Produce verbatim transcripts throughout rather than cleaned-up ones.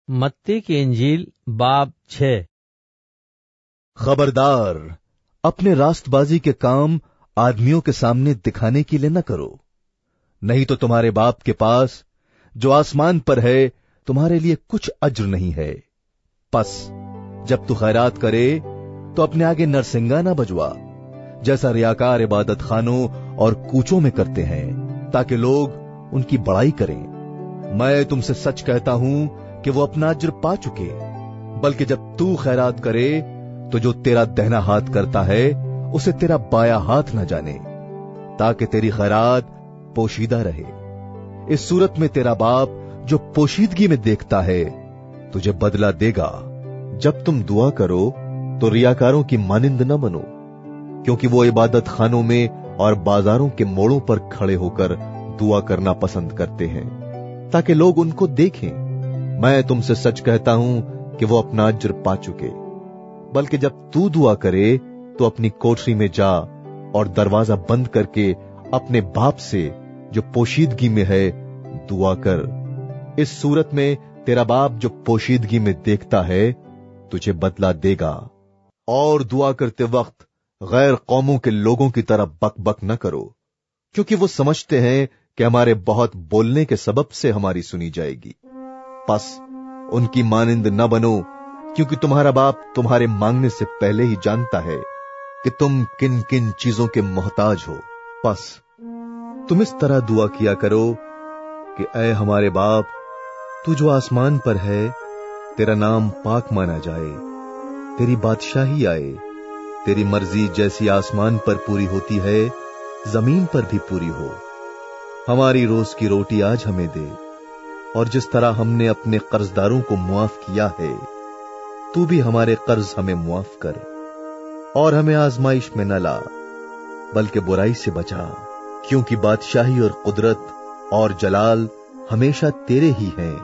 मत्ती की इंजील बाब छः। खबरदार, अपने रास्तबाजी के काम आदमियों के सामने दिखाने के लिए न करो, नहीं तो तुम्हारे बाप के पास जो आसमान पर है तुम्हारे लिए कुछ अज्र नहीं है। बस जब तू खैरात करे तो अपने आगे नरसिंगा न बजवा, जैसा रियाकार इबादत खानों और कूचों में करते हैं, ताकि लोग उनकी बड़ाई करें। मैं तुमसे सच कहता हूं कि वो अपना अज्र पा चुके। बल्कि जब तू खैरात करे तो जो तेरा दहना हाथ करता है उसे तेरा बाया हाथ न जाने, ताकि तेरी खैरात पोशीदा रहे। इस सूरत में तेरा बाप जो पोशीदगी में देखता है तुझे बदला देगा। जब तुम दुआ करो तो रियाकारों की मानिंद न बनो, क्योंकि वो इबादत खानों में और बाजारों के मोड़ों पर खड़े होकर दुआ करना पसंद करते हैं, ताकि लोग उनको देखें। मैं तुमसे सच कहता हूं कि वो अपना अज्र पा चुके। बल्कि जब तू दुआ करे तो अपनी कोठरी में जा और दरवाजा बंद करके अपने बाप से जो पोशीदगी में है दुआ कर। इस सूरत में तेरा बाप जो पोशीदगी में देखता है तुझे बदला देगा। और दुआ करते वक्त गैर कौमों के लोगों की तरह बक बक न करो, क्योंकि वो समझते हैं कि हमारे बहुत बोलने के सबब से हमारी सुनी जाएगी। बस उनकी मानिंद न बनो, क्योंकि तुम्हारा बाप तुम्हारे मांगने से पहले ही जानता है कि तुम किन किन चीजों के मोहताज हो। बस तुम इस तरह दुआ किया करो कि ऐ हमारे बाप, तू जो आसमान पर है, तेरा नाम पाक माना जाए, तेरी बादशाही आए, तेरी मर्जी जैसी आसमान पर पूरी होती है जमीन पर भी पूरी हो। हमारी रोज की रोटी आज हमें दे, और जिस तरह हमने अपने कर्जदारों को मुआफ किया है तू भी हमारे कर्ज हमें मुआफ कर। और हमें आजमाइश में न ला, बल्कि बुराई से बचा, क्योंकि बादशाही और कुदरत और जलाल हमेशा तेरे ही हैं।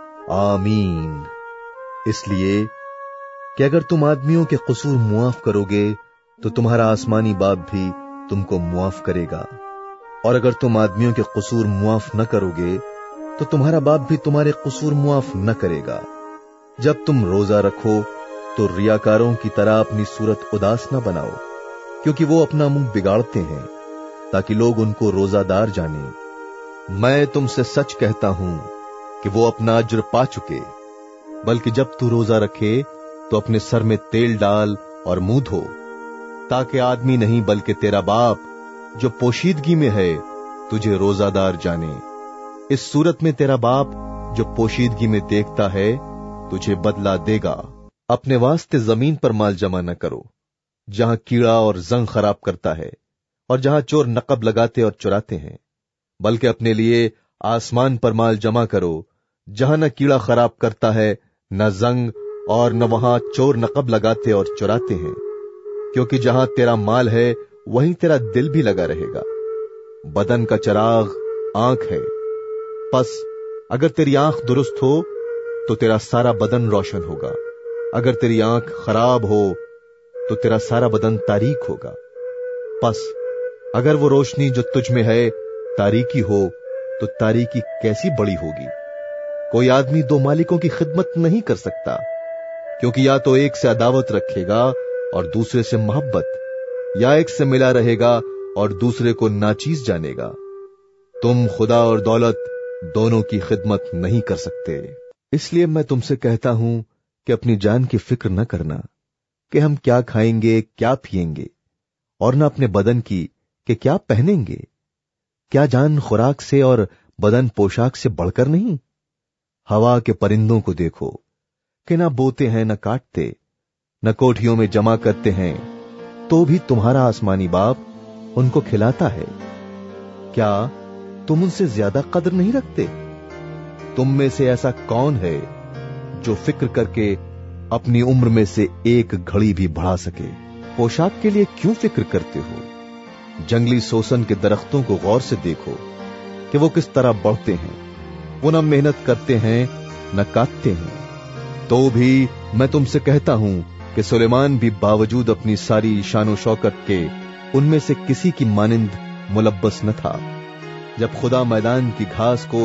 आमीन। इसलिए कि अगर तुम आदमियों के कसूर मुआफ करोगे तो तुम्हारा आसमानी बाप भी तुमको मुआफ करेगा, और अगर तुम आदमियों के कसूर मुआफ न करोगे तो तुम्हारा बाप भी तुम्हारे कसूर मुआफ न करेगा। जब तुम रोजा रखो तो रियाकारों की तरह अपनी सूरत उदास न बनाओ, क्योंकि वो अपना मुंह बिगाड़ते हैं ताकि लोग उनको रोजादार जाने। मैं तुमसे सच कहता हूं कि वो अपना अज्र पा चुके। बल्कि जब तू रोजा रखे तो अपने सर में तेल डाल और मुंह धो, ताकि आदमी नहीं बल्कि तेरा बाप जो पोशीदगी में है तुझे रोजादार जाने। इस सूरत में तेरा बाप जो पोशीदगी में देखता है तुझे बदला देगा। अपने वास्ते जमीन पर माल जमा न करो, जहां कीड़ा और जंग खराब करता है और जहां चोर नकब लगाते और चुराते हैं, बल्कि अपने लिए आसमान पर माल जमा करो, जहां न कीड़ा खराब करता है, न जंग, और न वहां चोर नकब लगाते और चुराते हैं। क्योंकि जहां तेरा माल है वहीं तेरा दिल भी लगा रहेगा। बदन का चराग आंख है। बस अगर तेरी आंख दुरुस्त हो तो तेरा सारा बदन रोशन होगा। अगर तेरी आंख खराब हो तो तेरा सारा बदन तारीक होगा। बस अगर वो रोशनी जो तुझ में है तारीकी हो तो तारीकी कैसी बड़ी होगी। कोई आदमी दो मालिकों की खिदमत नहीं कर सकता, क्योंकि या तो एक से अदावत रखेगा और दूसरे से मोहब्बत, या एक से मिला रहेगा और दूसरे को नाचीज जानेगा। तुम खुदा और दौलत दोनों की खिदमत नहीं कर सकते। इसलिए मैं तुमसे कहता हूं कि अपनी जान की फिक्र न करना कि हम क्या खाएंगे, क्या पिएंगे, और न अपने बदन की कि क्या पहनेंगे। क्या जान खुराक से और बदन पोशाक से बढ़कर नहीं? हवा के परिंदों को देखो कि न बोते हैं, न काटते, न कोठियों में जमा करते हैं, तो भी तुम्हारा आसमानी बाप उनको खिलाता है। क्या तुम उनसे ज्यादा कदर नहीं रखते? तुम में से ऐसा कौन है जो फिक्र करके अपनी उम्र में से एक घड़ी भी बढ़ा सके? पोशाक के लिए क्यों फिक्र करते हो? जंगली सोसन के दरख्तों को गौर से देखो कि वो किस तरह बढ़ते हैं। वो न मेहनत करते हैं न काटते हैं। तो भी मैं तुमसे कहता हूं कि सुलेमान भी बावजूद अपनी सारी शान शौकत के उनमें से किसी की मानिंद मुलब्बस न था। जब खुदा मैदान की घास को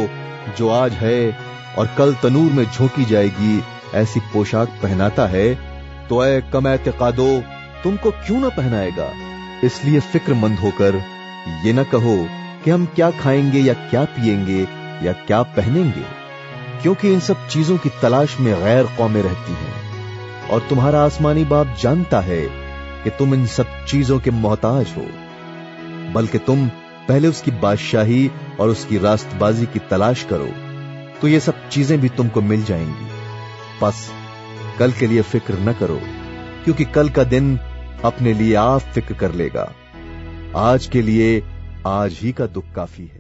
جو آج ہے اور کل تنور میں جھونکی جائے گی ایسی پوشاک پہناتا ہے تو اے کم اعتقادو تم کو کیوں نہ پہنائے گا؟ اس لیے فکر مند ہو کر یہ نہ کہو کہ ہم کیا کھائیں گے یا کیا پیئیں گے یا کیا پہنیں گے، کیونکہ ان سب چیزوں کی تلاش میں غیر قومیں رہتی ہیں، اور تمہارا آسمانی باپ جانتا ہے کہ تم ان سب چیزوں کے محتاج ہو۔ بلکہ تم پہلے اس کی بادشاہی اور اس کی راست بازی کی تلاش کرو تو یہ سب چیزیں بھی تم کو مل جائیں گی۔ پس کل کے لیے فکر نہ کرو، کیونکہ کل کا دن اپنے لیے آپ فکر کر لے گا۔ آج کے لیے آج ہی کا دکھ کافی ہے۔